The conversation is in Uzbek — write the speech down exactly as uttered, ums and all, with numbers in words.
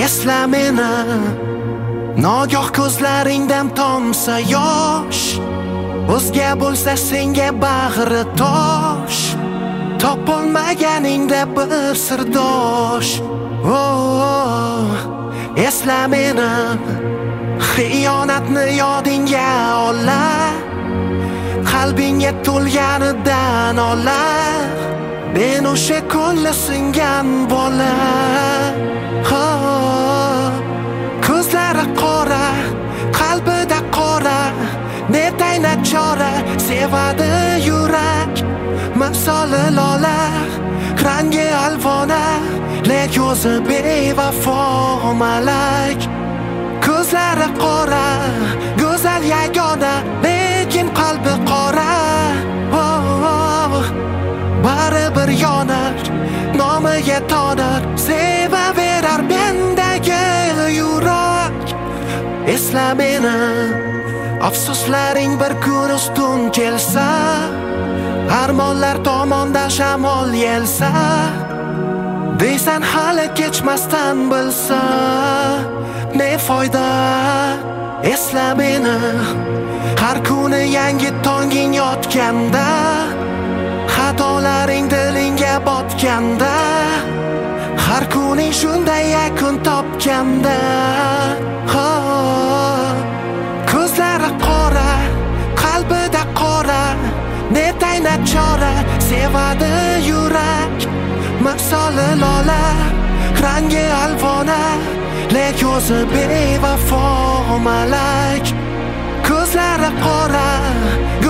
Esla meni, nogoh ko'zlaringdan tomsa yosh, o'zga bo'lsa senga bag'ri tosh, topolmaganingda bir sirdosh. Oh, esla meni, xiyonatni yodingga ola, qalbingga to'lganidan ola, men o'sha ko'ngli singan bola. Oh, ko'zlari qora, qalbida qora, netay nachora, sevadi yurak misoli lola, rangi alvona, lek o'zi bevafo malak. Ko'zlari qora, go'zal yagona, lekin qalbi qora. Oh, baribir yonar, nomiga tonar, sevaverar mendagi yurak. Esla meni, afsuslaring bir kun ustun kelsa, armonlar tomondan shamol yelsa, deysan hali kechmasdan bilsa, ne foyda. Esla meni, har kuni yangi tonging yotganda, xatolaring dilingga botganda, har kuning shunday yakun topganda. Oh, ko'zlari qora, qalbida qora, netay nachora, sevadi yurak misoli lola, rangi alvona, lek o'zi bevafo malak. Ko'zlari qora,